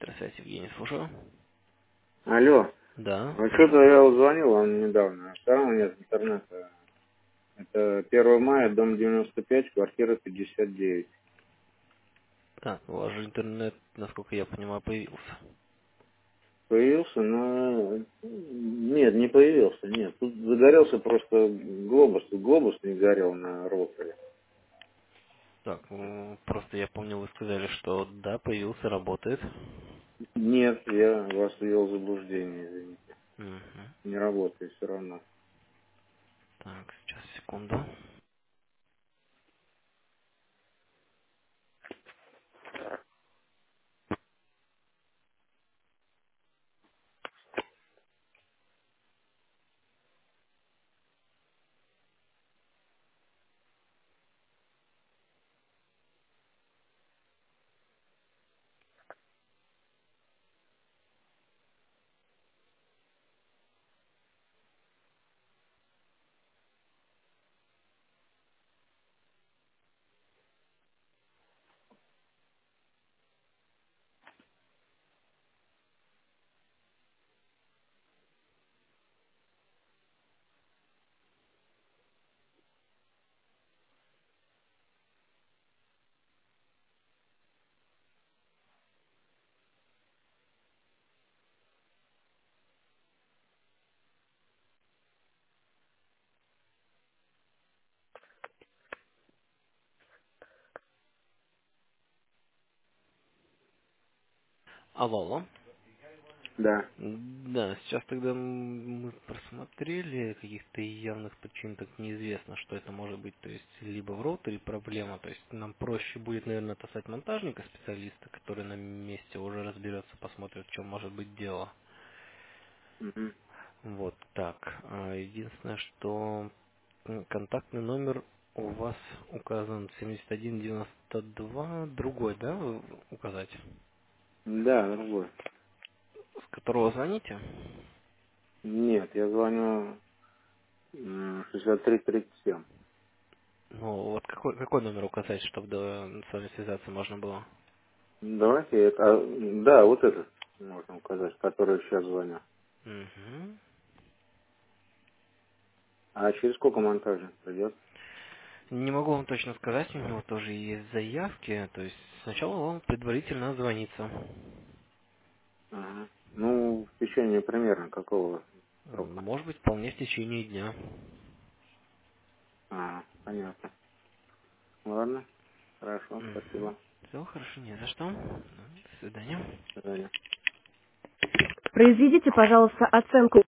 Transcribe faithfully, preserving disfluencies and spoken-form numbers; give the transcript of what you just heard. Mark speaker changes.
Speaker 1: Электросвязь, Евгений, слушаю.
Speaker 2: Алло.
Speaker 1: Да,
Speaker 2: Ну
Speaker 1: слушаю.
Speaker 2: что-то я вот звонил вам недавно. Все равно нет интернета. Это первого мая, дом девяносто пять, квартира пятьдесят девять.
Speaker 1: Да, у вас же интернет, насколько я понимаю, появился.
Speaker 2: Появился, но... Нет, не появился, нет. Тут загорелся просто глобус. Тут глобус не горел на роутере.
Speaker 1: Так, м, просто я помню, вы сказали, что да, появился, работает.
Speaker 2: Нет, я вас ввел в заблуждение, извините.
Speaker 1: Мгм.
Speaker 2: Не работает все равно.
Speaker 1: Так, сейчас, секунду. Алло, алло.
Speaker 2: Да.
Speaker 1: Да, сейчас тогда м, мы просмотрели, каких-то явных причин так неизвестно, что это может быть. То есть, либо в роутере проблема, то есть нам проще будет, наверное, отослать монтажника, специалиста, который на месте уже разберется, посмотрит, в чем может быть дело.
Speaker 2: Мгм.
Speaker 1: Вот так. А, Единственное, что м, контактный номер у вас указан семьдесят один девяносто два, другой, да, вы указать,
Speaker 2: Да, другой.
Speaker 1: с которого звоните?
Speaker 2: Нет, я звоню м, шестьдесят три тридцать семь.
Speaker 1: Ну, вот какой, какой номер указать, чтобы до- с вами связаться можно было?
Speaker 2: Давайте это. а, да, вот этот можно указать, который сейчас звоню.
Speaker 1: Мгм.
Speaker 2: А через сколько монтажа придет?
Speaker 1: Не могу вам точно сказать, у него тоже есть заявки, то есть сначала вам предварительно звонится.
Speaker 2: Ага. Ну, в течение примерно какого срока?
Speaker 1: Может быть, вполне в течение дня.
Speaker 2: А, понятно. Ладно, хорошо, спасибо.
Speaker 1: Все хорошо, не за что. До свидания.
Speaker 2: До свидания.
Speaker 3: Произведите, пожалуйста, оценку